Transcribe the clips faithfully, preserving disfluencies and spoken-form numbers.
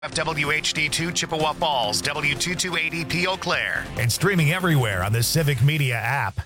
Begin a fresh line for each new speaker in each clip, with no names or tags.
W H D two Chippewa Falls, W two two eight zero P Eau Claire.
And streaming everywhere on the Civic Media app.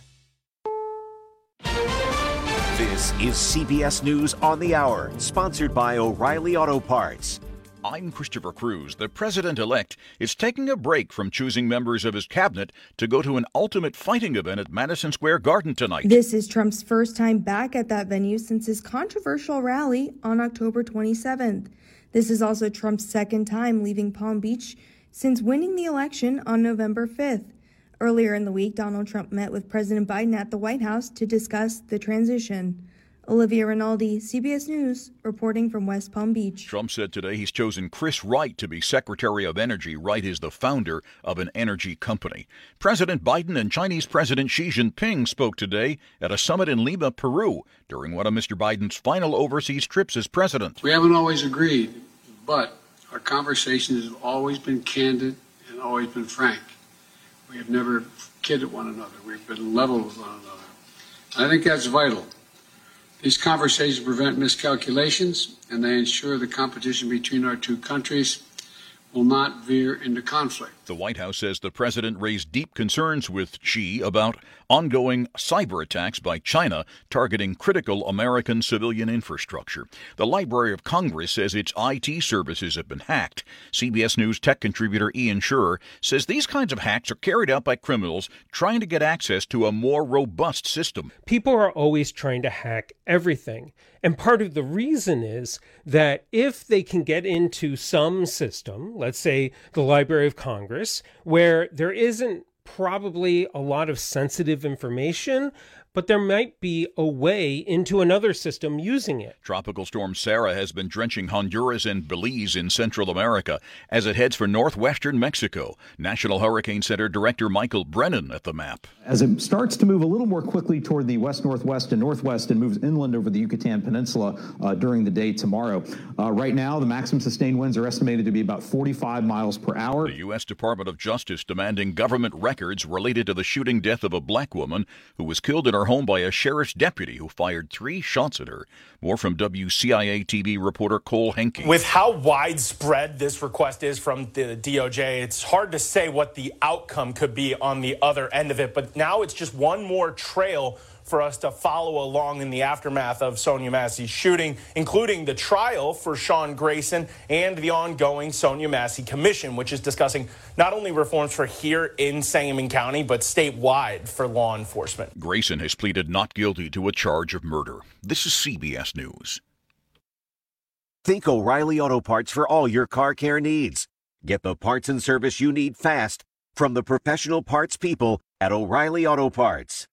This is C B S News on the Hour, sponsored by O'Reilly Auto Parts.
I'm Christopher Cruz. The president-elect is taking a break from choosing members of his cabinet to go to an ultimate fighting event at Madison Square Garden tonight.
This is Trump's first time back at that venue since his controversial rally on October twenty-seventh. This is also Trump's second time leaving Palm Beach since winning the election on November fifth. Earlier in the week, Donald Trump met with President Biden at the White House to discuss the transition. Olivia Rinaldi, C B S News, reporting from West Palm Beach.
Trump said today he's chosen Chris Wright to be Secretary of Energy. Wright is the founder of an energy company. President Biden and Chinese President Xi Jinping spoke today at a summit in Lima, Peru, during one of Mister Biden's final overseas trips as president.
We haven't always agreed, but our conversations have always been candid and always been frank. We have never kidded one another. We've been level with one another. And I think that's vital. These conversations prevent miscalculations, and they ensure the competition between our two countries will not veer into conflict.
The White House says the president raised deep concerns with Xi about ongoing cyber attacks by China targeting critical American civilian infrastructure. The Library of Congress says its I T services have been hacked. C B S News tech contributor Ian Schurer says these kinds of hacks are carried out by criminals trying to get access to a more robust system.
People are always trying to hack everything. And part of the reason is that if they can get into some system, let's say the Library of Congress, where there isn't probably a lot of sensitive information, but there might be a way into another system using it.
Tropical storm Sarah has been drenching Honduras and Belize in Central America as it heads for northwestern Mexico. National Hurricane Center Director Michael Brennan at the map.
As it starts to move a little more quickly toward the west-northwest and northwest and moves inland over the Yucatan Peninsula uh, during the day tomorrow. Uh, right now, the maximum sustained winds are estimated to be about forty-five miles per hour.
The U S Department of Justice demanding government records related to the shooting death of a black woman who was killed in her home by a sheriff's deputy who fired three shots at her. More from W C I A T V reporter Cole Henke.
With how widespread this request is from the D O J, it's hard to say what the outcome could be on the other end of it. But now it's just one more trail for us to follow along in the aftermath of Sonia Massey's shooting, including the trial for Sean Grayson and the ongoing Sonia Massey Commission, which is discussing not only reforms for here in Sangamon County, but statewide for law enforcement.
Grayson has pleaded not guilty to a charge of murder. This is C B S News.
Think O'Reilly Auto Parts for all your car care needs. Get the parts and service you need fast from the professional parts people at O'Reilly Auto Parts.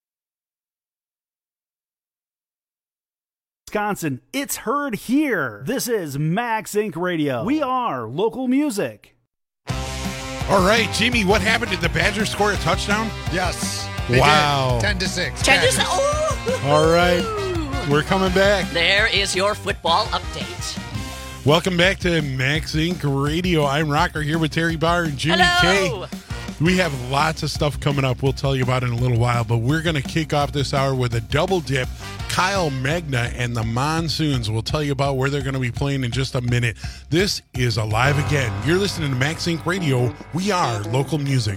Wisconsin, it's heard here. This is Max Inc Radio. We are local music.
All right, Jimmy, what happened? Did the Badgers score a touchdown?
Yes.
Wow.
Ten to six.
Ten to six. Oh.
All right, we're coming back.
There is your football update.
Welcome back to Max Inc Radio. I'm Rocker here with Terry Barr and Jimmy
Hello.
K. We have lots of stuff coming up. We'll tell you about it in a little while, but we're going to kick off this hour with a double dip. Kyle Magna and the Monsoons. We'll tell you about where they're going to be playing in just a minute. This is Alive Again. You're listening to Max Inc Radio. We are local music.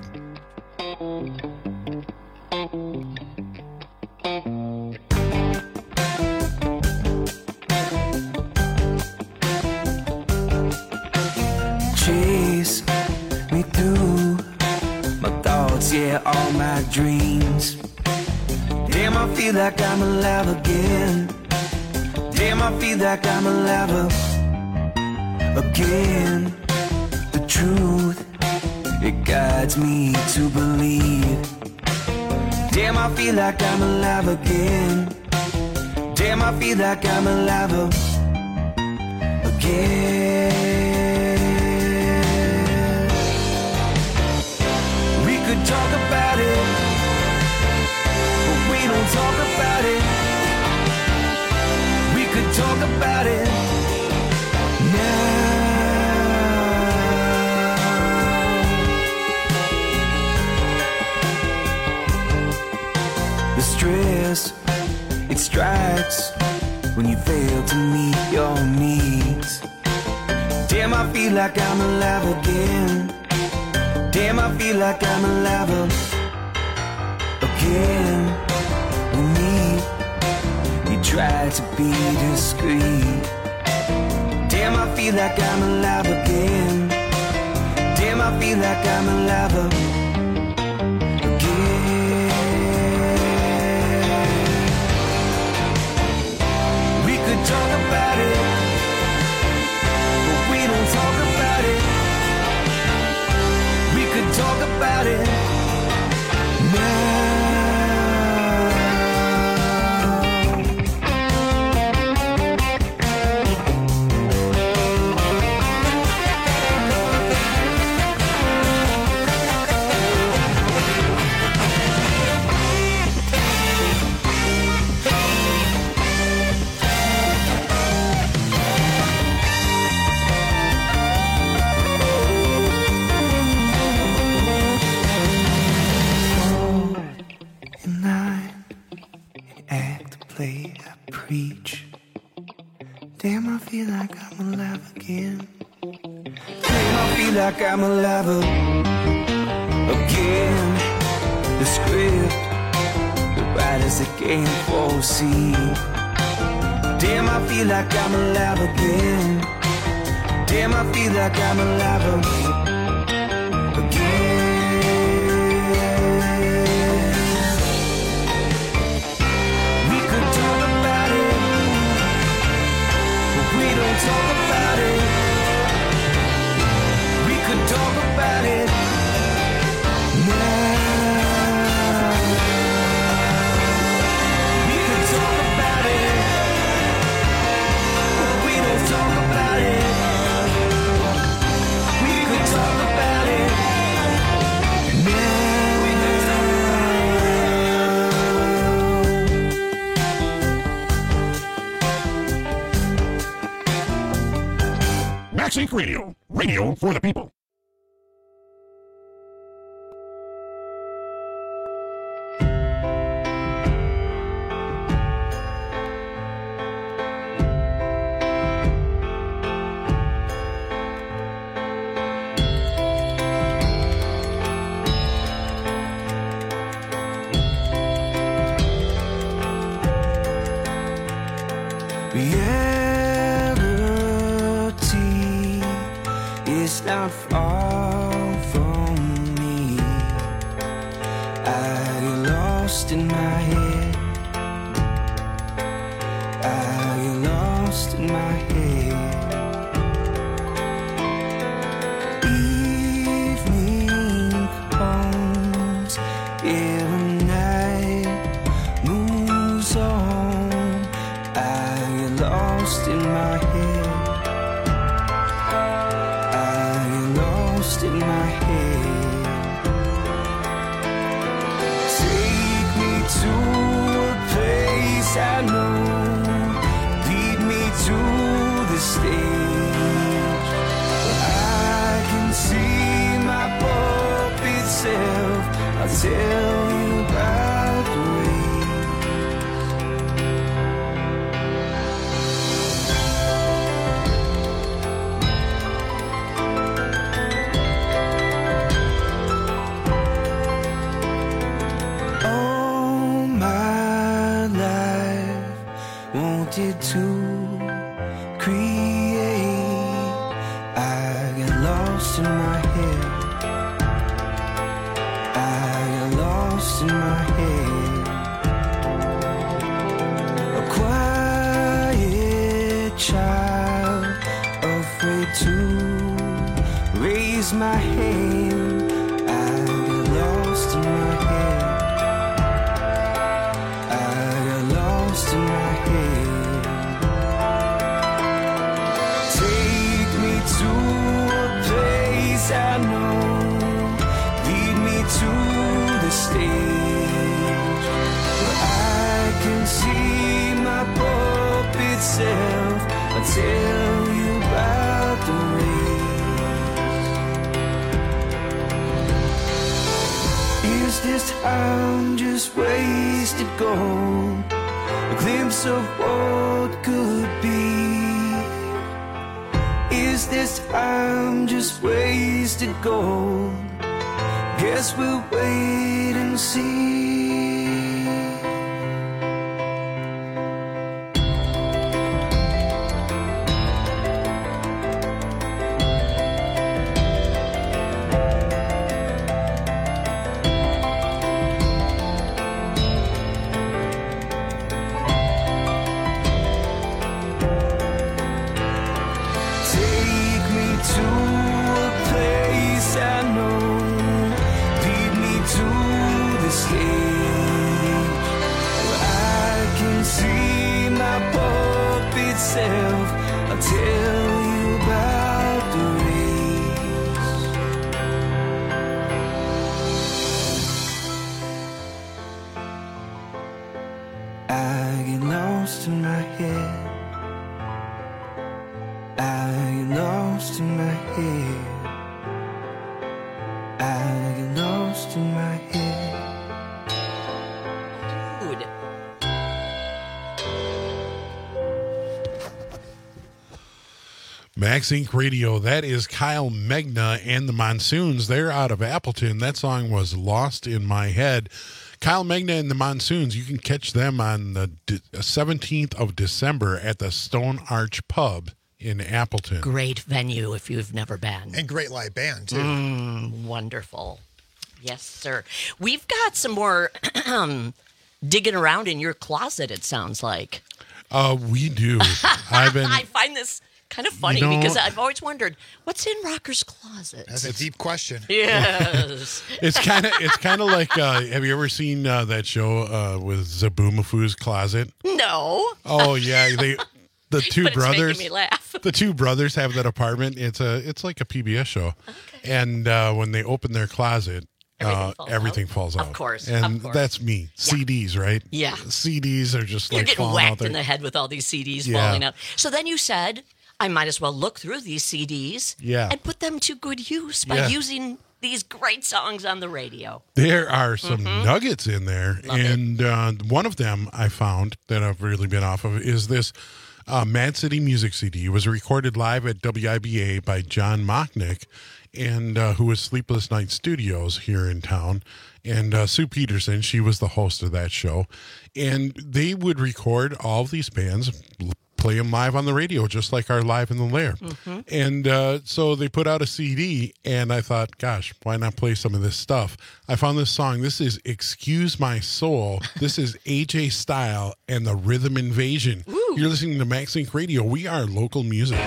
Chase me through my thoughts, yeah, all my dreams. Damn, I feel like I'm alive again. Damn, I feel like I'm alive again. The truth, it guides me to believe. Damn, I feel like I'm alive again. Damn, I feel like I'm alive again. We could talk about it, but we don't talk about it. We could talk about it now. The stress, it strikes when you fail to meet your needs. Damn, I feel feel like I'm alive again. Damn, I feel like I'm alive again. With me, you try to be discreet. Damn, I feel like I'm alive again. Damn, I feel like I'm alive again. We could talk about it, but we don't talk about it. We could talk about it now. Damn, I feel like I'm alive again. Damn, I feel like I'm alive again. The script, the writers that can't foresee. Damn, I feel like I'm alive again. Damn, I feel like I'm alive again. We could talk about it, but we don't talk about it. We could talk about it now. We could talk about it, but we don't talk about it. We could talk about it now.
Max Inc Radio, radio for the people.
Reality is not far from me. I get lost in my head. I get lost in my head. Evening comes, every night moves on. I get lost in my head. I get lost in my head. Take me to a place I know. Lead me to the stage where I can see my puppet self. I'll tell you about the way. All my life wanted to create. I get lost in my head. I get lost in my head. A quiet child, afraid to raise my hand. I get lost in my head. I got lost in my head. Take me to a place I know. Lead me to the stage where I can see my puppet self. I'll tell you about the race. Is this time just wasted gold? A glimpse of what could be. Is Is this time just wasted gold? Guess we'll wait and see. I'll tell you about the race. I get lost in my head. I get lost in my head. I get lost in my head.
Dude.
Max Inc Radio, that is Kyle Megna and the Monsoons. They're out of Appleton. That song was Lost in My Head. Kyle Megna and the Monsoons, you can catch them on the seventeenth of December at the Stone Arch Pub in Appleton.
Great venue if you've never been.
And great live band, too.
Mm, wonderful. Yes, sir. We've got some more digging around in your closet, it sounds like.
Uh, we do. I've been...
I find this kind of funny, you know, because I've always wondered, what's in Rocker's closet?
That's a deep question.
Yes.
it's kind of it's kind of like, uh, have you ever seen uh, that show uh, with Zaboomafoo's Closet?
No.
Oh, yeah. They the two
but
brothers.
It's making me laugh.
The two brothers have that apartment. It's a it's like a P B S show. Okay. And uh, when they open their closet, Everything, uh, falls, everything out. falls out.
Of course.
And
of course.
that's me. Yeah. C Ds, right?
Yeah.
C Ds are just
You're
like
getting
falling
whacked
out there.
in the head with all these C Ds
yeah.
falling out. So then you said, I might as well look through these C Ds
yeah.
and put them to good use by yeah. using these great songs on the radio.
There are some mm-hmm. nuggets in there.
Love
and uh, one of them I found that I've really been off of is this uh, Mad City Music C D. It was recorded live at W I B A by John Mochnick, and uh, who was Sleepless Night Studios here in town. And uh, Sue Peterson, she was the host of that show. And they would record all of these bands, play them live on the radio, just like our Live in the Lair. Mm-hmm. And uh, so they put out a C D, and I thought, gosh, why not play some of this stuff? I found this song. This is Excuse My Soul. This is A J Style and the Rhythm Invasion. Ooh. You're listening to Max Inc Radio. We are local music.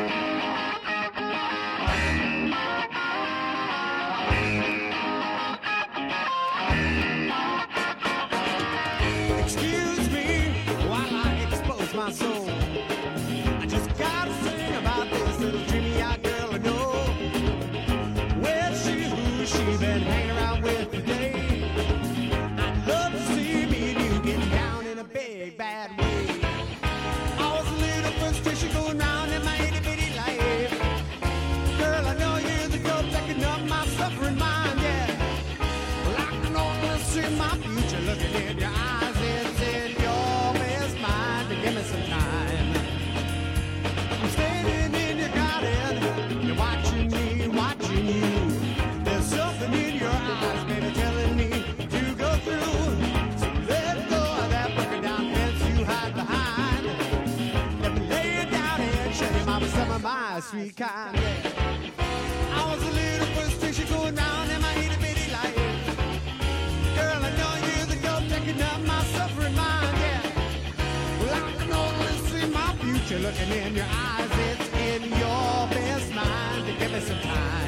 Sweet kind, yeah. I was a little frustration going round in my itty bitty life. Girl, I know you're the girl taking up my suffering mind, yeah. Well, I can only see my future looking in your eyes. It's in your best mind to give me some time.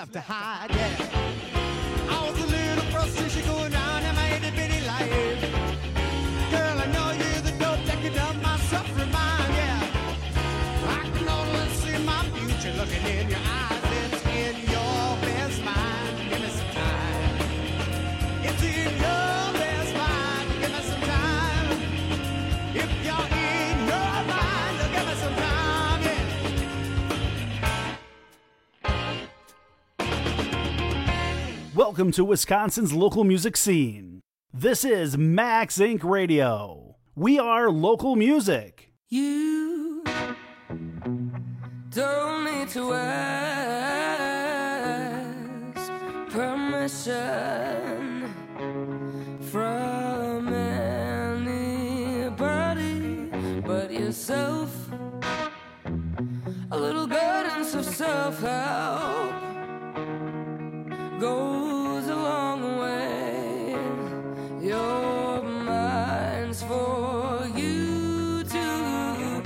left to hide, yeah. I was a little frustration going down in my itty bitty life. Girl, I know you're the dope that can dump my suffering mind, yeah. I can only see my future looking in your eyes. It's in your best mind. Give me some time. It's in your best mind. Give me some time. If you're in your mind, give me some time, yeah.
Welcome to Wisconsin's local music scene. This is Max Inc Radio. We are local music.
You don't need to ask permission from anybody but yourself. A little guidance of self-help goes a long way. Your mind's for you to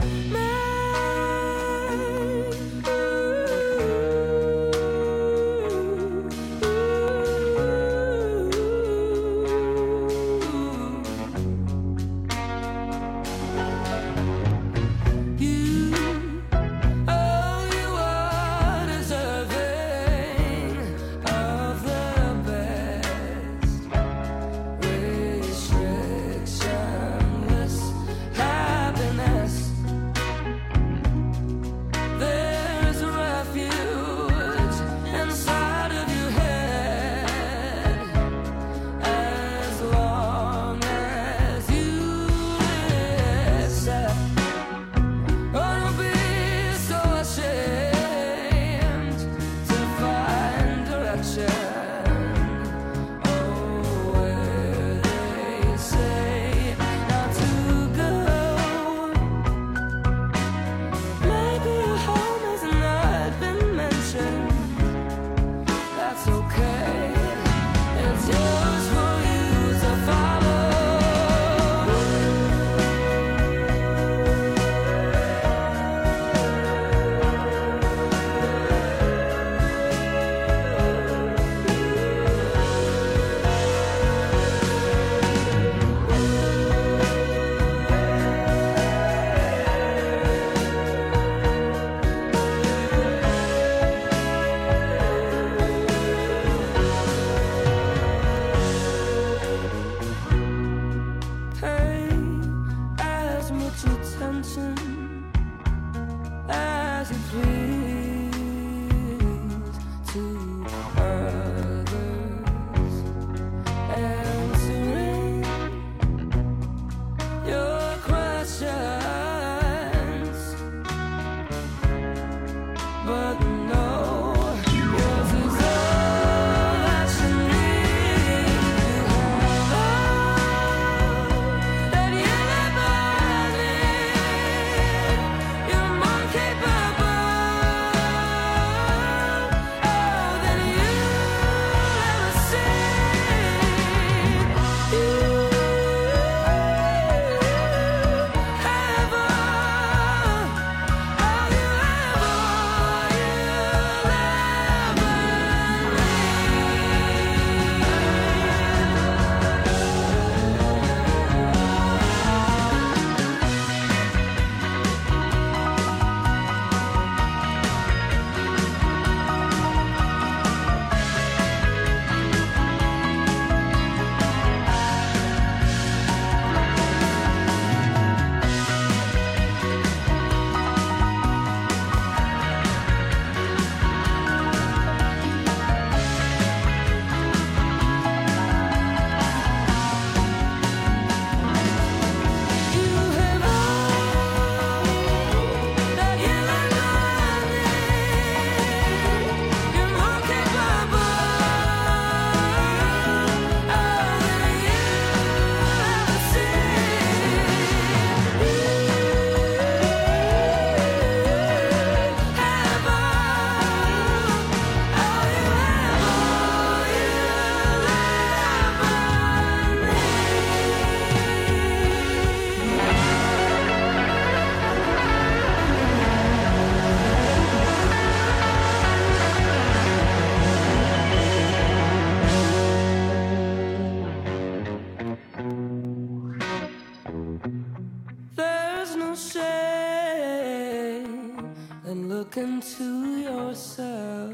Look into yourself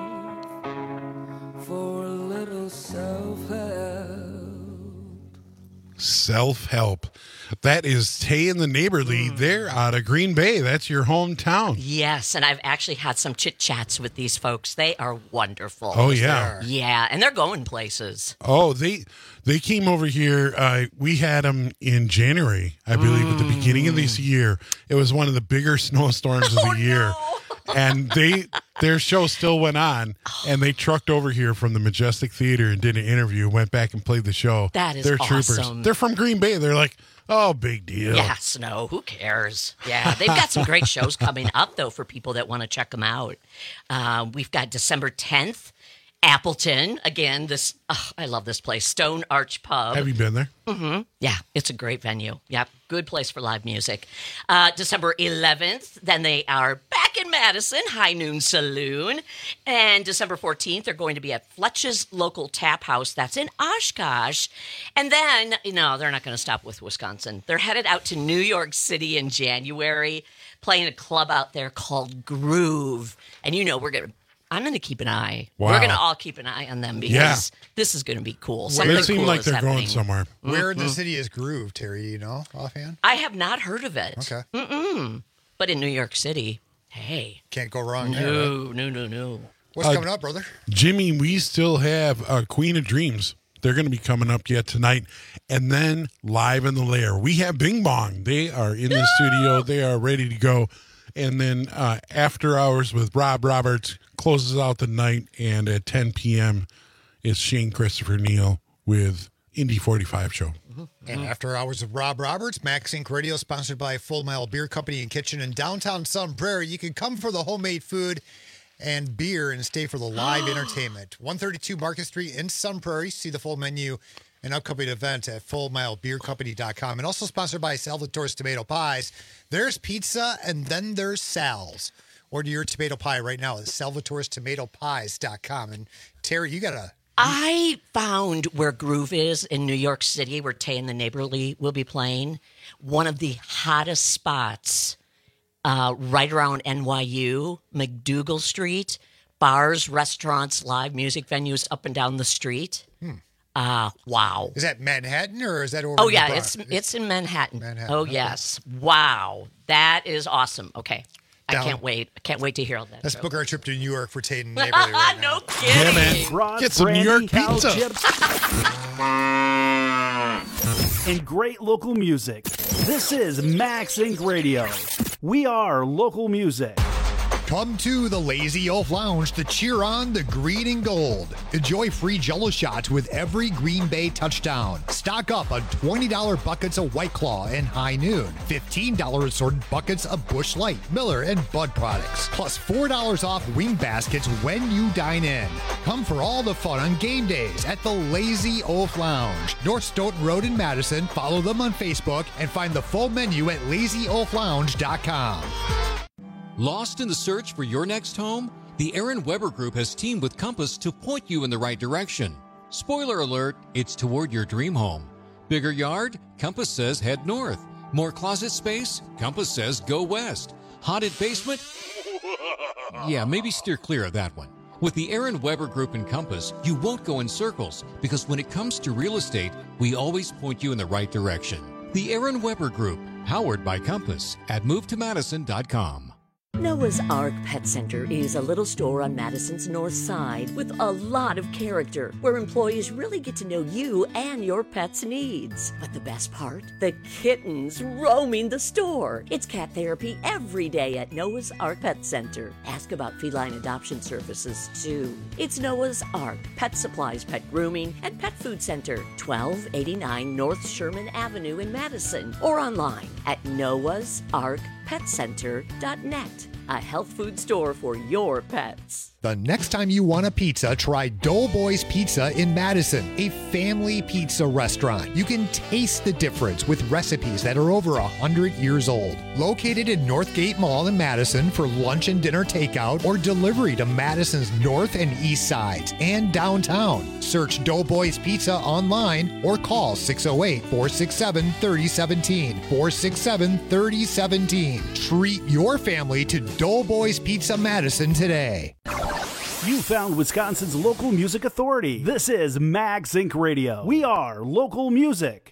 for a little self-help.
Self-help. That is Tay and the Neighborly. Mm. They're out of Green Bay. That's your hometown.
Yes, and I've actually had some chit-chats with these folks. They are wonderful.
Oh, yeah.
Yeah, and they're going places.
Oh, they they came over here. Uh, we had them in January, I believe, mm. at the beginning of this year. It was one of the bigger snowstorms of
oh,
the year.
No.
And they their show still went on, and they trucked over here from the Majestic Theater and did an interview, went back and played the show.
That is
They're
awesome.
troopers. They're from Green Bay. They're like, oh, big deal.
Yeah, snow. Who cares? Yeah, they've got some great shows coming up, though, for people that want to check them out. Uh, we've got December tenth, Appleton. Again, this oh, I love this place, Stone Arch Pub.
Have you been there?
Mm-hmm. Yeah, it's a great venue. Yeah, good place for live music. Uh, December eleventh, then they are back in Madison, High Noon Saloon. And December fourteenth, they're going to be at Fletch's Local Tap House. That's in Oshkosh. And then, you know, they're not going to stop with Wisconsin. They're headed out to New York City in January, playing a club out there called Groove. And, you know, we're going to I'm going to keep an eye.
Wow.
We're going to all keep an eye on them because
yeah.
this is going to be cool.
Something they seem cool like they're happening. Going somewhere.
Where in
mm-hmm.
the city is Groove, Terry? Do you know offhand?
I have not heard of it.
Okay.
Mm-mm. But in New York City, hey.
Can't go wrong
no,
there.
No, right? no, no, no.
What's
uh,
coming up, brother?
Jimmy, we still have uh, Queen of Dreams. They're going to be coming up yet tonight. And then Live in the Lair. We have Bing Bong. They are in the studio. They are ready to go. And then uh, After Hours with Rob Roberts closes out the night. And at ten p.m. is Shane Christopher Neal with Indy forty-five Show.
Mm-hmm. And After Hours with Rob Roberts, Max Inc Radio, sponsored by Full Mile Beer Company and Kitchen in downtown Sun Prairie. You can come for the homemade food and beer and stay for the live entertainment. one thirty-two Market Street in Sun Prairie. See the full menu and upcoming event at full mile beer company dot com. And also sponsored by Salvatore's Tomato Pies. There's pizza and then there's Sal's. Order your tomato pie right now at salvatores tomato pies dot com. And Terry, you got to...
I found where Groove is in New York City, where Tay and the Neighborly will be playing, one of the hottest spots uh, right around N Y U, McDougal Street. Bars, restaurants, live music venues up and down the street.
Hmm.
Uh, wow.
Is that Manhattan or is that over
Oh,
in
yeah,
the
it's it's in Manhattan.
Manhattan.
Oh,
okay.
yes. Wow. That is awesome. Okay.
Down.
I can't wait. I can't wait to hear all that.
Let's
show.
book our trip to New York for Tate and Neighborly right now.
No kidding.
Yeah, man.
Ross,
Get some New
Brandy,
York pizza.
And great local music. This is Max Incorporated. Radio. We are local music.
Come to the Lazy Oaf Lounge to cheer on the green and gold. Enjoy free Jell-O shots with every Green Bay touchdown. Stock up on twenty dollars buckets of White Claw and High Noon. fifteen dollars assorted buckets of Busch Light, Miller, and Bud products. Plus four dollars off wing baskets when you dine in. Come for all the fun on game days at the Lazy Oaf Lounge. North Stoughton Road in Madison. Follow them on Facebook and find the full menu at lazy oaf lounge dot com.
Lost in the search for your next home? The Aaron Weber Group has teamed with Compass to point you in the right direction. Spoiler alert, it's toward your dream home. Bigger yard? Compass says head north. More closet space? Compass says go west. Haunted basement? Yeah, maybe steer clear of that one. With the Aaron Weber Group and Compass, you won't go in circles because when it comes to real estate, we always point you in the right direction. The Aaron Weber Group, powered by Compass at move to madison dot com.
Noah's Ark Pet Center is a little store on Madison's north side with a lot of character, where employees really get to know you and your pet's needs. But the best part? The kittens roaming the store. It's cat therapy every day at Noah's Ark Pet Center. Ask about feline adoption services, too. It's Noah's Ark Pet Supplies, Pet Grooming, and Pet Food Center, twelve eighty-nine North Sherman Avenue in Madison, or online at noahs ark pet center dot net. A health food store for your pets.
The next time you want a pizza, try Doughboys Pizza in Madison, a family pizza restaurant. You can taste the difference with recipes that are over one hundred years old. Located in Northgate Mall in Madison for lunch and dinner takeout or delivery to Madison's north and east sides and downtown. Search Doughboys Pizza online or call six oh eight, four six seven, three oh one seven, four six seven, three oh one seven. Treat your family to Doughboys Pizza Madison today.
You found Wisconsin's local music authority. This is Max Inc Radio. We are local music.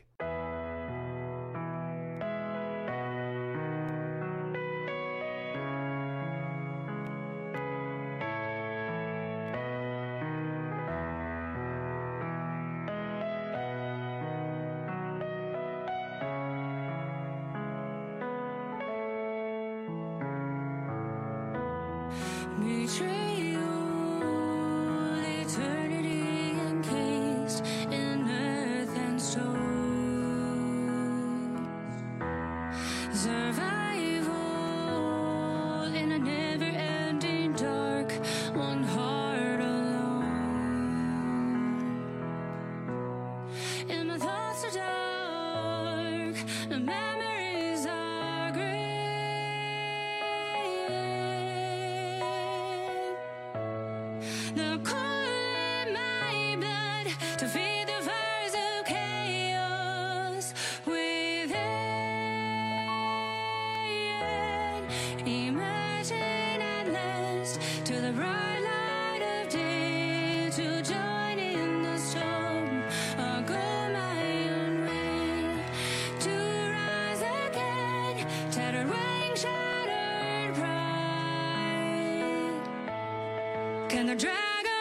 Can the dragons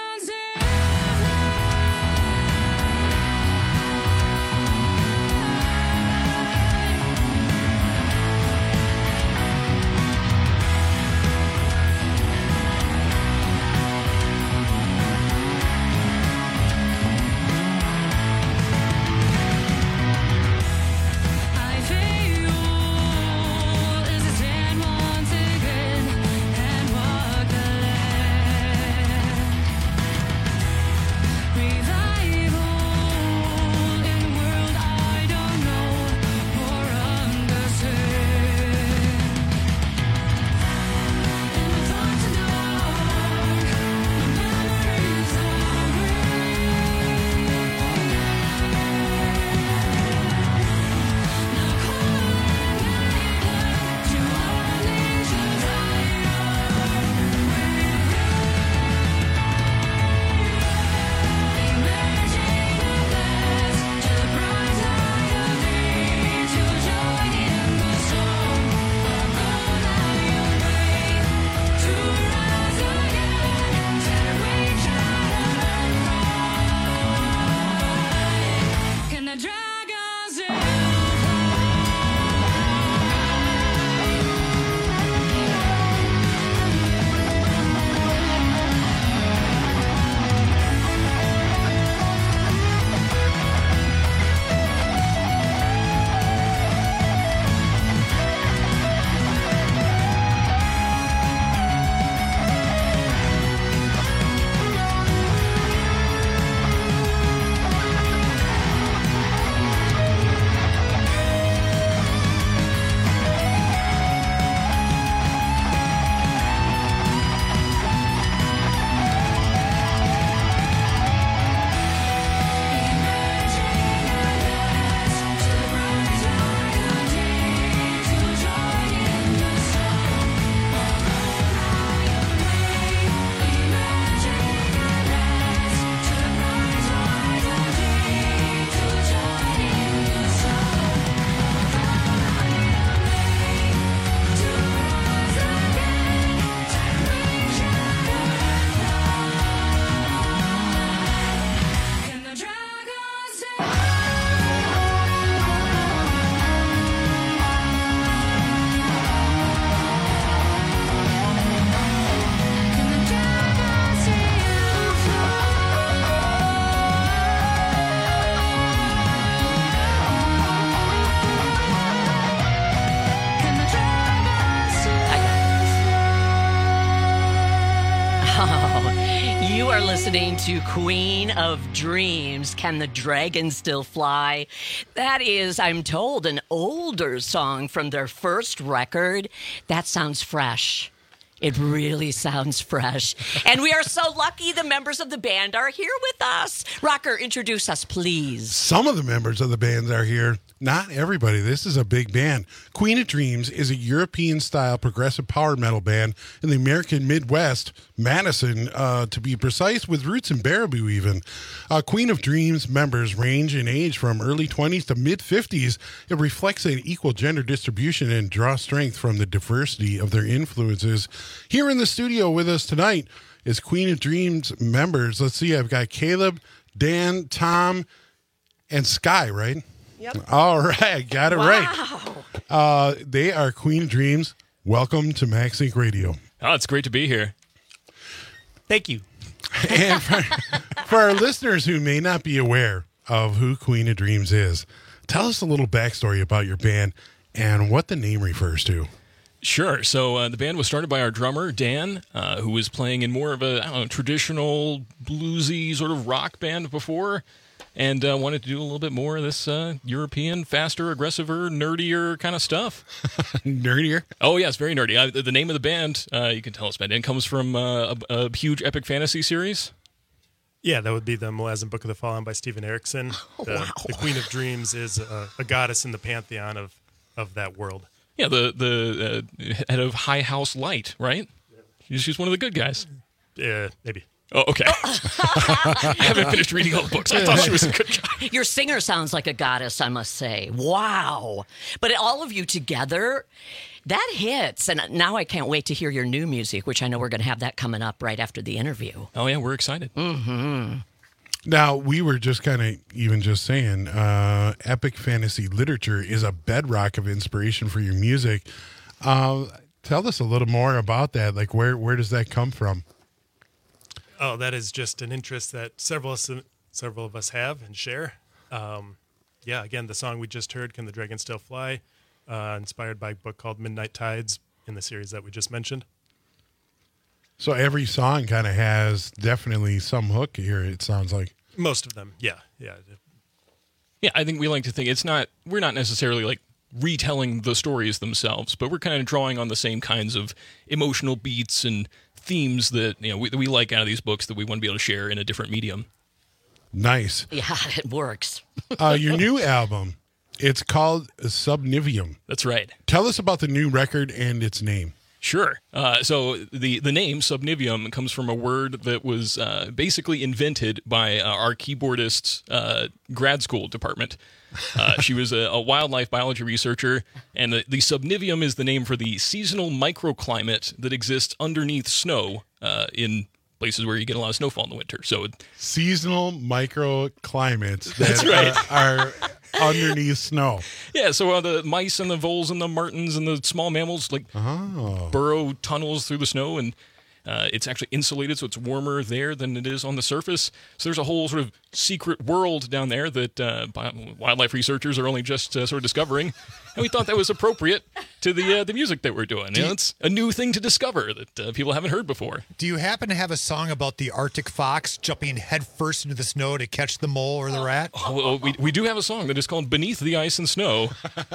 You are listening to Queen of Dreams, Can the Dragon Still Fly? That is, I'm told, an older song from their first record. That sounds fresh. It really sounds fresh. And we are so lucky the members of the band are here with us. Rocker, introduce us, please.
Some of the members of the band are here. Not everybody. This is a big band. Queen of Dreams is a European-style progressive power metal band in the American Midwest, Madison, uh, to be precise, with roots in Baraboo even. Uh, Queen of Dreams members range in age from early twenties to mid-fifties. It reflects an equal gender distribution and draws strength from the diversity of their influences. Here in the studio with us tonight is Queen of Dreams members. Let's see, I've got Caleb, Dan, Tom, and Sky, right?
Yep.
All right, got it
wow.
right. Uh, they are Queen of Dreams. Welcome to Max Inc Radio.
Oh, it's great to be here.
Thank you.
And for, for our listeners who may not be aware of who Queen of Dreams is, tell us a little backstory about your band and what the name refers to.
Sure. So uh, the band was started by our drummer, Dan, uh, who was playing in more of a I don't know, traditional bluesy sort of rock band before, and uh, wanted to do a little bit more of this uh, European, faster, aggressiver, nerdier kind of stuff.
Nerdier?
Oh, yeah, it's very nerdy. Uh, the name of the band, uh, you can tell it's band, it comes from uh, a, a huge epic fantasy series.
Yeah, that would be the Malazan Book of the Fallen by Stephen Erickson.
Oh,
the,
wow.
the Queen of Dreams is a, a goddess in the pantheon of, of that world.
Yeah, the, the uh, head of High House Light, right? She's, she's one of the good guys.
Yeah, maybe.
Oh, okay. I haven't finished reading all the books. I thought she was a good guy.
Your singer sounds like a goddess, I must say. Wow. But all of you together, that hits. And now I can't wait to hear your new music, which I know we're going to have that coming up right after the interview.
Oh, yeah, we're excited.
Mm-hmm.
Now, we were just kind of even just saying, uh, epic fantasy literature is a bedrock of inspiration for your music. Uh, tell us a little more about that. Like, where, where does that come from?
Oh, that is just an interest that several several of us have and share. Um, yeah, again, the song we just heard, Can the Dragon Still Fly, uh, inspired by a book called Midnight Tides in the series that we just mentioned.
So every song kind of has definitely some hook here, it sounds like.
Most of them, yeah. Yeah,
yeah. I think we like to think it's not, we're not necessarily like retelling the stories themselves, but we're kind of drawing on the same kinds of emotional beats and themes that you know we, we like out of these books that we want to be able to share in a different medium.
Nice.
Yeah, it works.
uh, your new album, it's called Subnivium.
That's right.
Tell us about the new record and its name.
Sure. Uh, so the, the name Subnivium comes from a word that was uh, basically invented by uh, our keyboardist's uh, grad school department. Uh, she was a, a wildlife biology researcher, and the, the subnivium is the name for the seasonal microclimate that exists underneath snow uh, in places where you get a lot of snowfall in the winter. So
seasonal microclimates that
That's right.
are, are underneath snow.
Yeah, so uh, the mice and the voles and the martins and the small mammals like
oh.
burrow tunnels through the snow, and uh, it's actually insulated, so it's warmer there than it is on the surface. So there's a whole sort of secret world down there that uh, wildlife researchers are only just uh, sort of discovering, and we thought that was appropriate to the uh, the music that we're doing. You know, it's a new thing to discover that uh, people haven't heard before.
Do you happen to have a song about the Arctic fox jumping headfirst into the snow to catch the mole or the rat?
Oh, well, we we do have a song that is called "Beneath the Ice and Snow."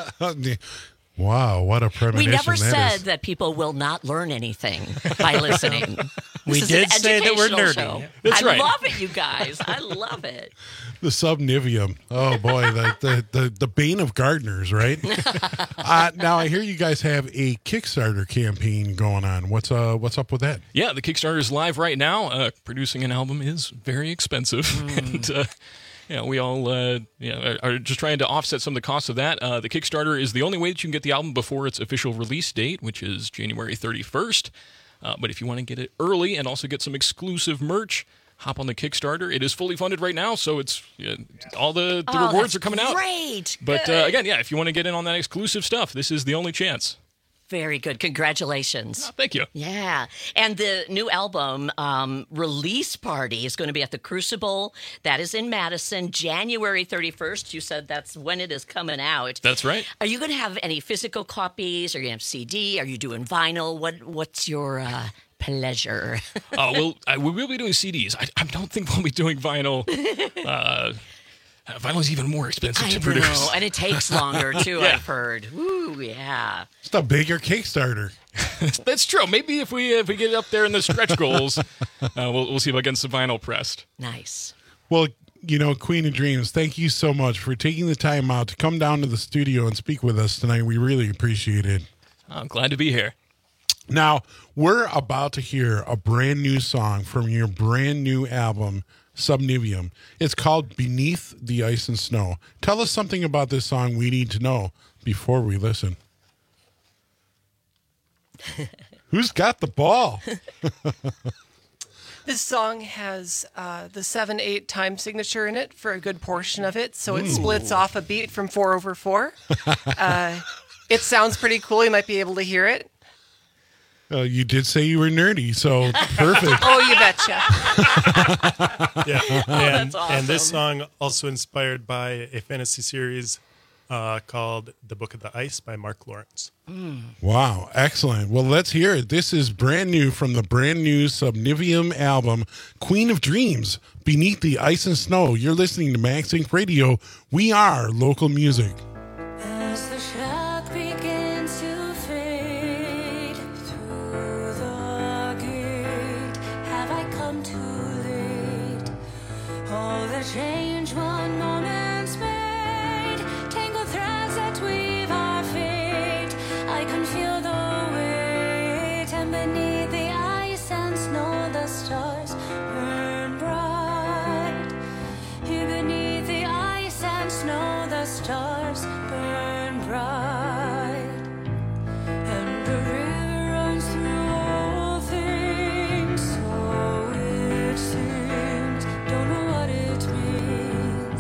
Wow, what a premonition
We never
that
said
is.
that people will not learn anything by listening.
We
This is
did
an
say that we're
educational
nerdy.
show.
That's
I
right.
love it, you guys. I love it.
The Subnivium. Oh, boy, the, the, the, the bane of gardeners, right? uh, now, I hear you guys have a Kickstarter campaign going on. What's uh what's up with that?
Yeah, the Kickstarter is live right now. Uh, producing an album is very expensive,
Mm.
and uh, you know, we all uh, you know, are, are just trying to offset some of the costs of that. Uh, the Kickstarter is the only way that you can get the album before its official release date, which is January thirty-first. Uh, but if you want to get it early and also get some exclusive merch, hop on the Kickstarter. It is fully funded right now, so it's uh, all the, the
Oh,
rewards
that's
are coming out.
Great.
But
Good.
uh, again, yeah, if you want to get in on that exclusive stuff, this is the only chance.
Very good. Congratulations.
Oh, thank you.
Yeah. And the new album um, release party is going to be at the Crucible. That is in Madison, January thirty-first. You said that's when it is coming out.
That's right.
Are you going to have any physical copies? Are you going to have C D? Are you doing vinyl? What What's your uh, pleasure?
Oh, well, I, we will be doing C Ds. I, I don't think we'll be doing vinyl. Uh, Uh, vinyl's even more expensive
I
to
know,
produce.
and it takes longer, too,
Yeah.
I've heard. Ooh, yeah.
It's a bigger Kickstarter.
That's true. Maybe if we if we get up there in the stretch goals, uh, we'll we'll see if I get some vinyl pressed.
Nice.
Well, you know, Queen of Dreams, thank you so much for taking the time out to come down to the studio and speak with us tonight. We really appreciate it.
I'm glad to be here.
Now, we're about to hear a brand new song from your brand new album, Subnivium. It's called Beneath the Ice and Snow. Tell us something about this song we need to know before we listen. Who's got the ball?
This song has uh, the seven eight time signature in it for a good portion of it, so it
Ooh.
splits off a beat from four over four. uh, it sounds pretty cool. You might be able to hear it.
Uh, you did say you were nerdy, so perfect.
Oh, you betcha.
Yeah,
Oh,
and,
that's awesome.
and this song also inspired by a fantasy series uh, called The Book of the Ice by Mark Lawrence.
Wow, excellent. Well, let's hear it. This is brand new from the brand new Subnivium album, Queen of Dreams, Beneath the Ice and Snow. You're listening to Max Inc Radio. We are local music.
As the shock begins to fade through the gate, have I come too late? All the change one moment's made, tangled threads that weave our fate. I can feel the weight, and beneath the ice and snow, the stars burn bright. Here beneath the ice and snow, the stars burn bright. And a river runs through all things, so it seems. Don't know what it means.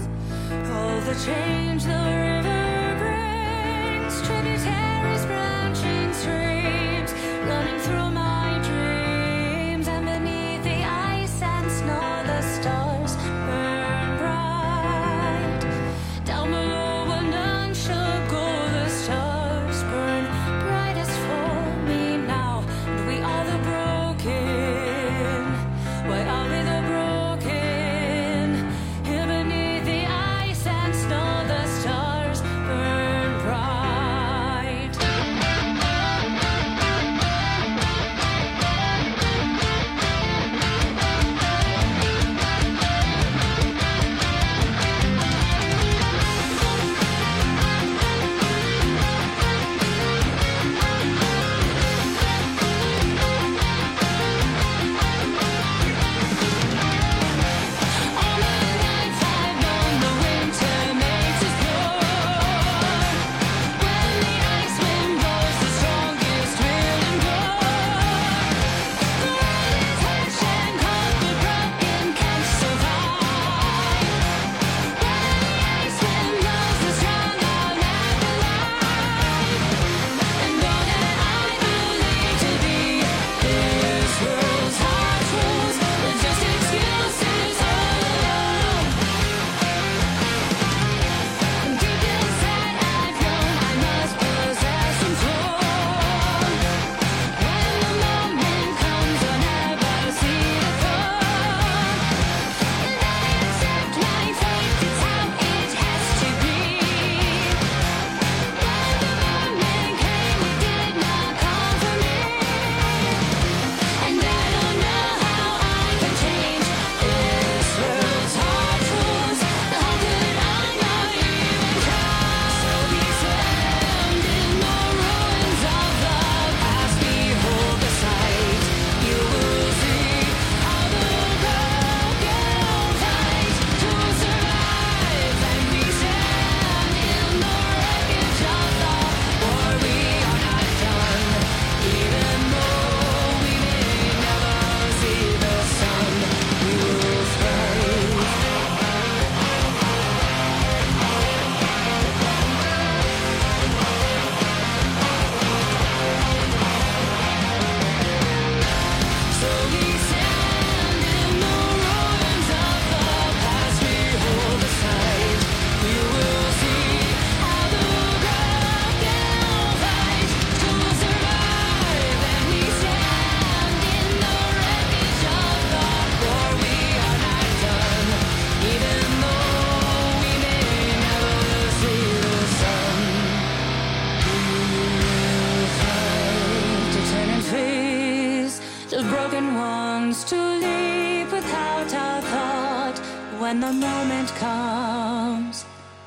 till broken ones to leap without a thought when the moment comes.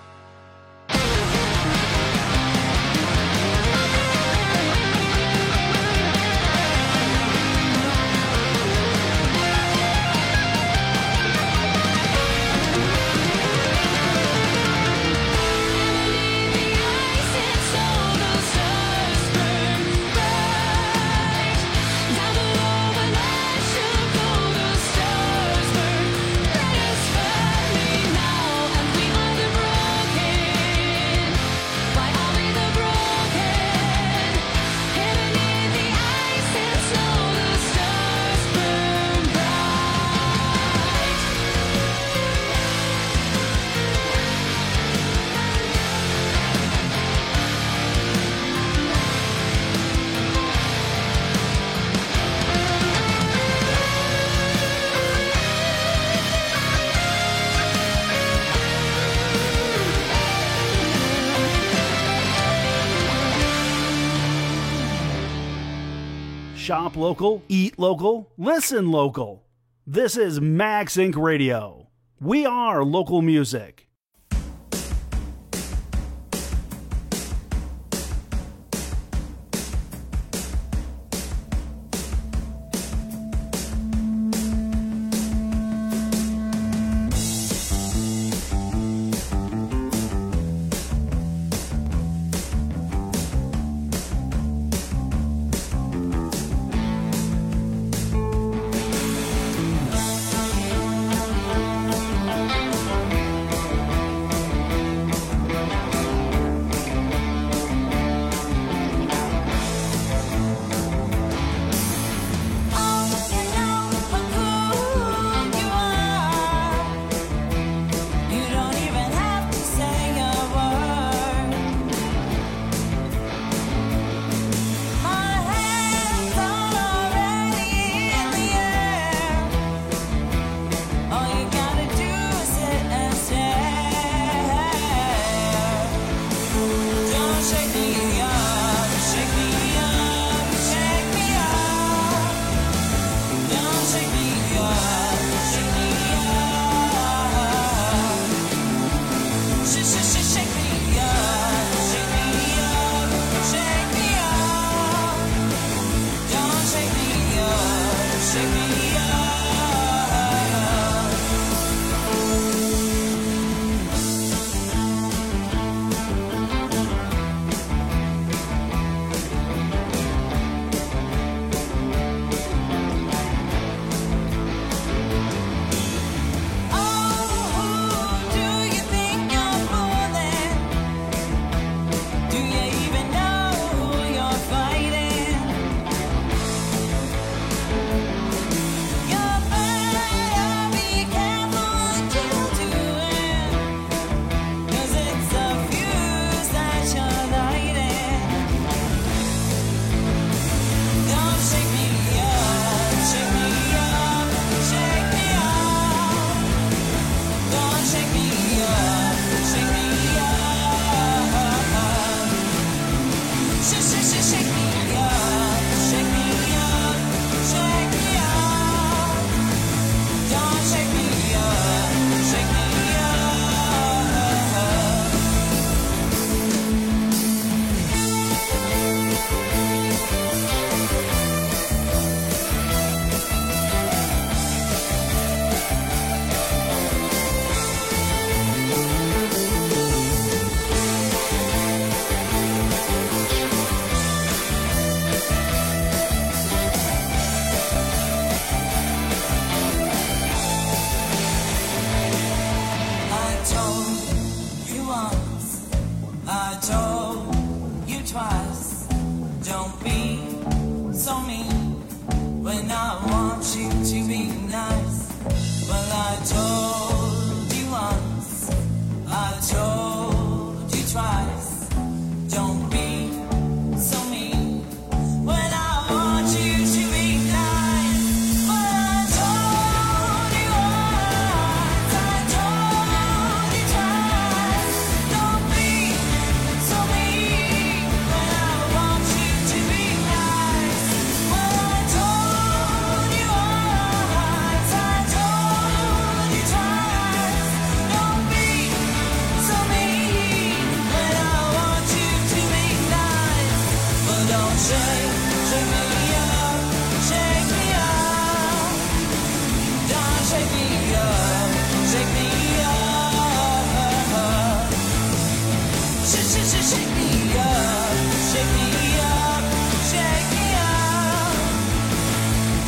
Shop local, eat local, listen local. This is Max Incorporated. Radio. We are local music.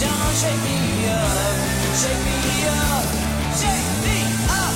Don't shake me up, shake me up, shake me up.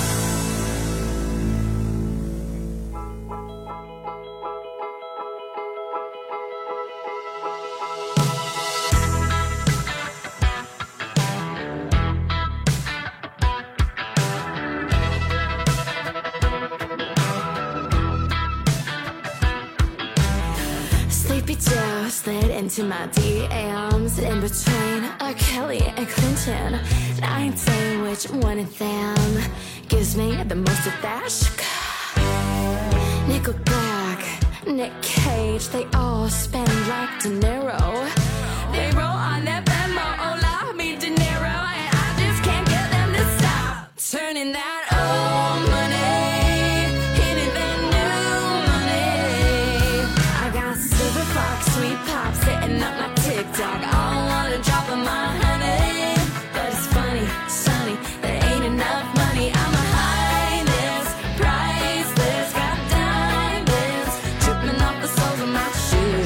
Sleepy Joe slid into my D Ms in between R. Kelly and Clinton. And I ain't saying which one of them gives me the most of that sugar. Nickelback, Nick Cage, they all spend like De Niro. They roll on that Venmo, hola, mi dinero, and I just can't get them to stop turning that old money into that new money. I got silver clock, sweet pop, sitting up my TikTok. I wanna drop on my honey, but it's funny, sunny, there ain't enough money. I'm a highness, priceless, got diamonds dripping off the soles of my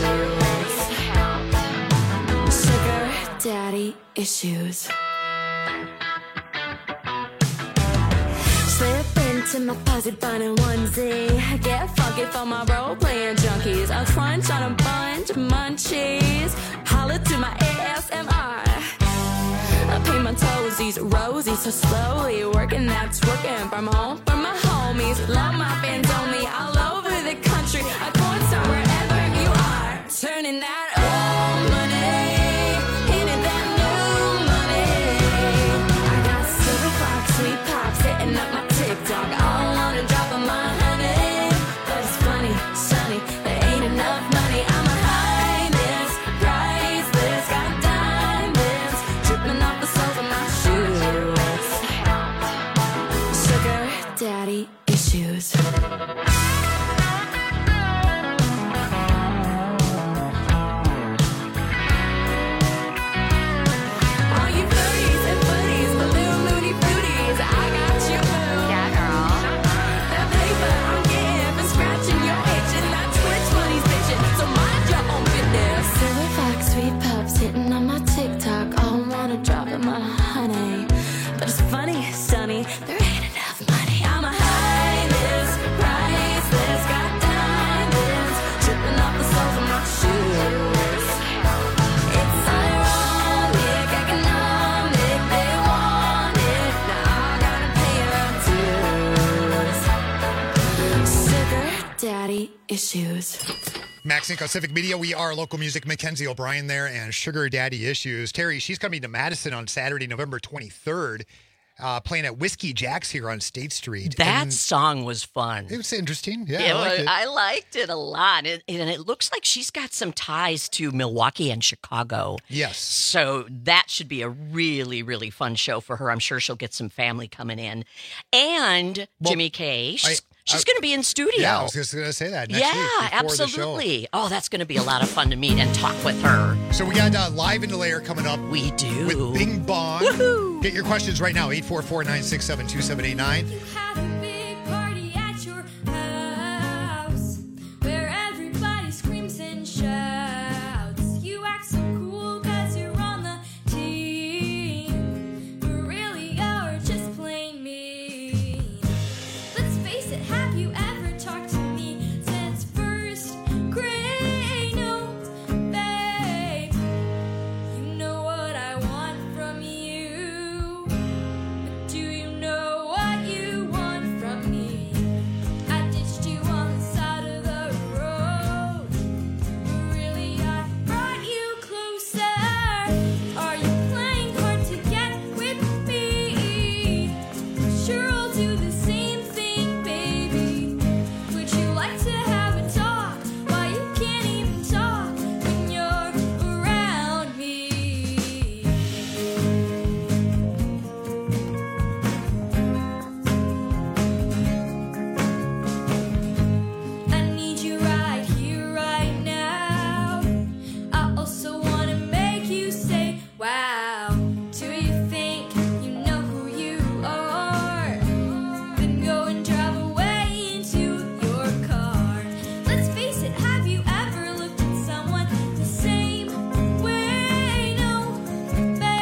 shoes. Sugar daddy issues. Slip into my fuzzy bun and onesie. Get funky for my role-playing junkies. I'll crunch on a bunch of munchies. Holla to my A S M R. I paint my toesies rosy so slowly. Working that twerking from home for my homies. Love my fans only all over the country. I porn star wherever you are. Turning that old money into that new money. I got silver clock, sweet pop, sitting up my TikTok. I wanna drop on my honey, but it's funny, sunny, there ain't enough money. I'm a highness, priceless, got diamonds dripping off the soles of my shoes. Sugar daddy issues. All you furries and footies, balloon loony fruities, I got you boo. Yeah, girl. That paper I'm getting for scratching your itch and that Twitch money's bitching, so mind your own business. Silver fox, sweet pups hitting on my TikTok. All wanna drop in my honey, but it's funny, sunny, there ain't enough money. I'm a highness, priceless, got diamonds dripping off the soles of my shoes. It's ironic, economic, they want it. Now I gotta pay their dues. Sugar daddy issues.
Max Inco Civic Media, we are local music. Mackenzie O'Brien there and Sugar Daddy Issues. Terry, she's coming to Madison on Saturday, November twenty-third, uh, playing at Whiskey Jack's here on State Street.
That
And
song was fun.
it was interesting. Yeah,
It
I liked
was-
it.
I liked it a lot. It, and it looks like she's got some ties to Milwaukee and Chicago.
Yes.
So that should be a really, really fun show for her. I'm sure she'll get some family coming in. And Jimmy Kay, she's, she's going to be in studio.
Yeah, I was just going to say that next
yeah,
week before the show.
absolutely. Oh, that's going to be a lot of fun to meet and talk with her.
So we got uh, Live in the Lair coming up.
We do.
With Bing Bong.
Woohoo.
Get your questions right now, eight four four, nine six seven, two seven eight nine.
Have a big party at your house where everybody screams and shouts. You act so cool 'cause you're on the team, but really you're just plain mean. Let's face it, have you ever talked to me since first grade? No, babe. You know what I want from you, but do you know what you want from me? I ditched you on the side of the road, but really I brought you closer. Are you playing hard to get with me? Sure, I'll do the same thing, baby. Would you like to have a talk? Why you can't even talk when you're around me? I need you right here, right now. I also want to make you say, wow. Do you think you know who you are? Then go and drive away into your car. Let's face it, have you ever looked at someone the same way? No, babe.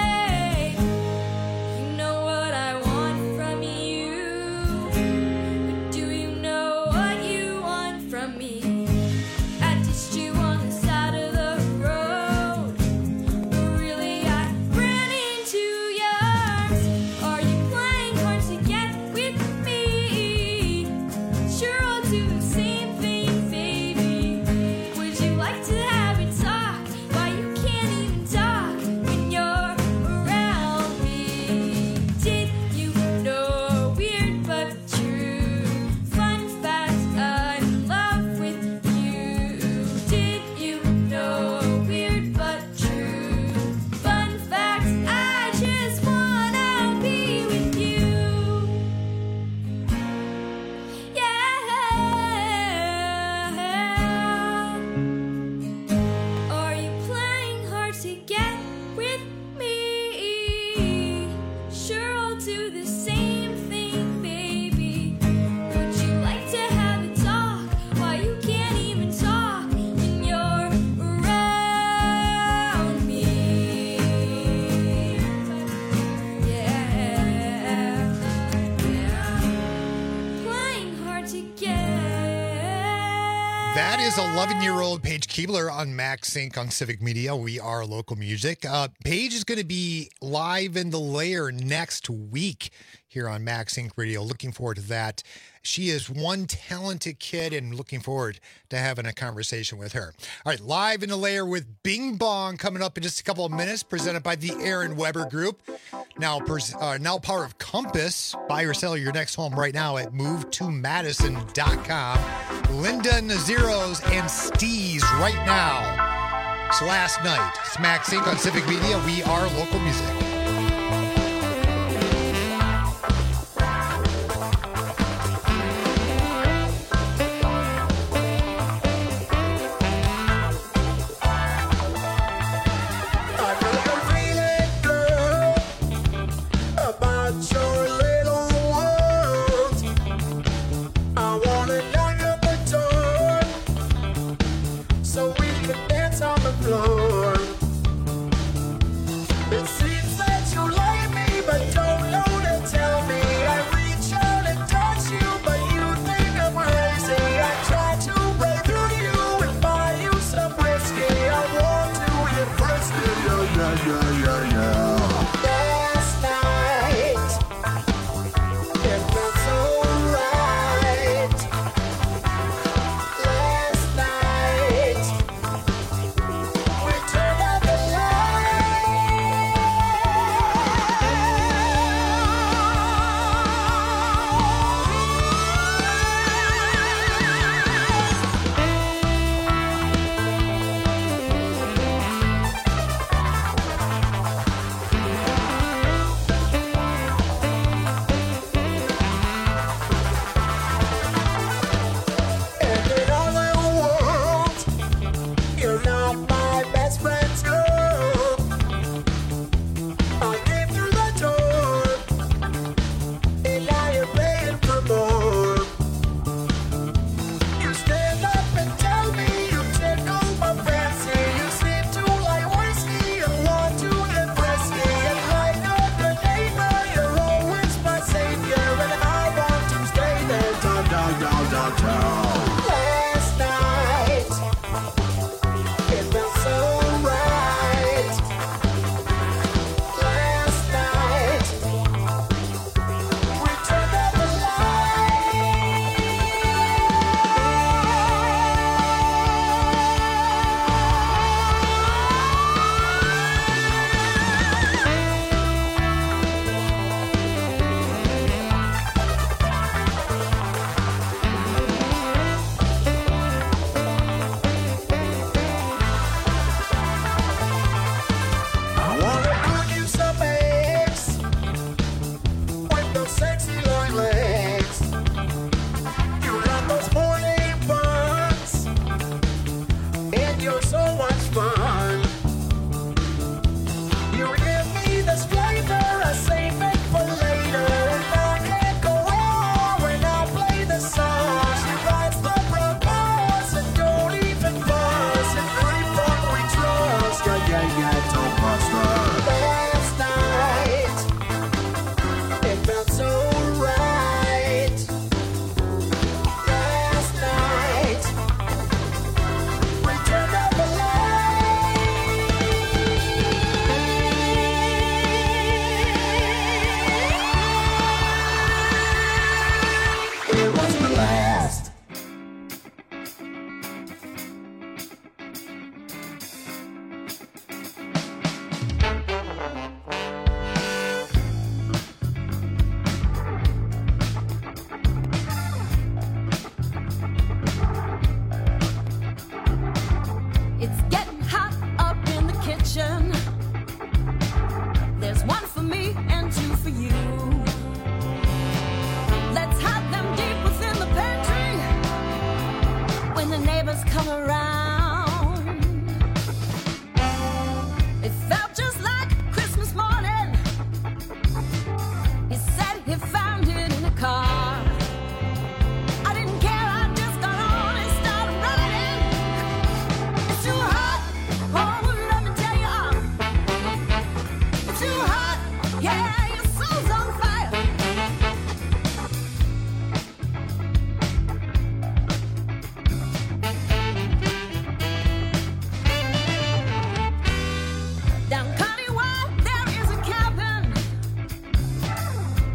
is eleven-year-old Paige Keebler on Max Sync on Civic Media. We are local music. Uh, Paige is going to be live in the lair next week here on Max Sync Radio. Looking forward to that. She is one talented kid and looking forward to having a conversation with her. All right, live in the lair with Bing Bong coming up in just a couple of minutes, presented by the Aaron Weber Group. Now, pers- uh, now part of Compass. Buy or sell your next home right now at move to madison dot com. Linda Naziros and Steez right now. It's last night. It's Max Sync on Civic Media. We are local music.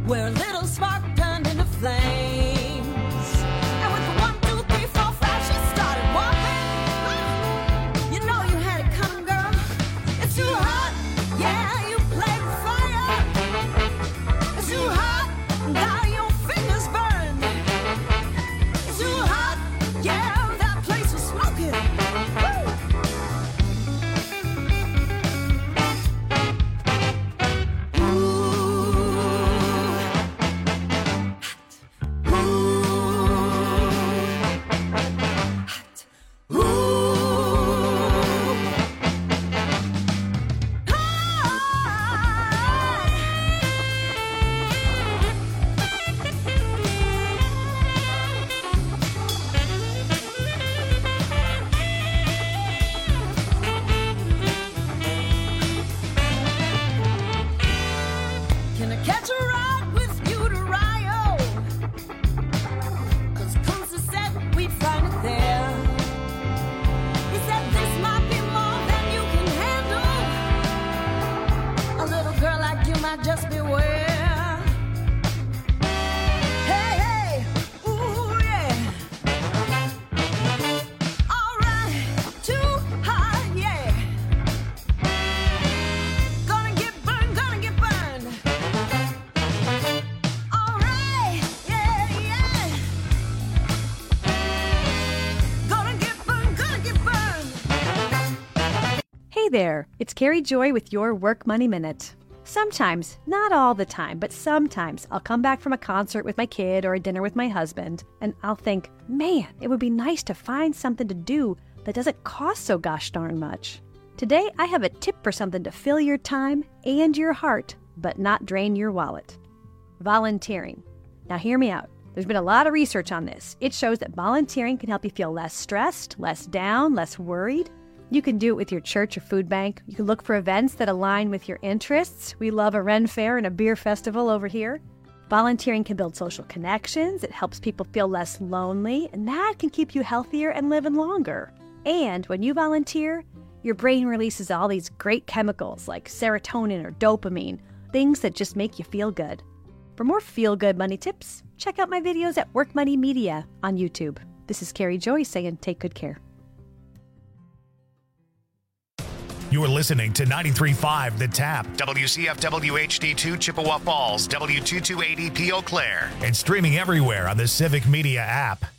where a little spark turned into flames. And with the one, two, three, four, five, she started walking. You know you had it coming, girl. It's too hot, yeah, you played with fire. It's too hot, now your fingers burn. It's too hot, yeah, that place was smoking. Can I catch a ride with you to Rio? 'Cause Kunze said we'd find it there. He said this might be more than you can handle. A little girl like you might just beware. Hey, hey, ooh, yeah. All right, too hot, yeah. Gonna get burned, gonna get burned. All right, yeah, yeah. Gonna get burned, gonna get burned.
Hey there, it's Carrie Joy with your Work Money Minute. Sometimes, not all the time, but sometimes I'll come back from a concert with my kid or a dinner with my husband, and I'll think, man, it would be nice to find something to do that doesn't cost so gosh darn much. Today, I have a tip for something to fill your time and your heart, but not drain your wallet. Volunteering. Now hear me out. There's been a lot of research on this. It shows that volunteering can help you feel less stressed, less down, less worried. You can do it with your church or food bank. You can look for events that align with your interests. We love a Ren Fair and a beer festival over here. Volunteering can build social connections. It helps people feel less lonely, and that can keep you healthier and living longer. And when you volunteer, your brain releases all these great chemicals like serotonin or dopamine, things that just make you feel good. For more feel-good money tips, check out my videos at Work Money Media on YouTube. This is Carrie Joy saying take good care.
You're listening to ninety-three point five The Tap, W C F W H D two Chippewa Falls, W two two eighty P Eau Claire, and streaming everywhere on the Civic Media app.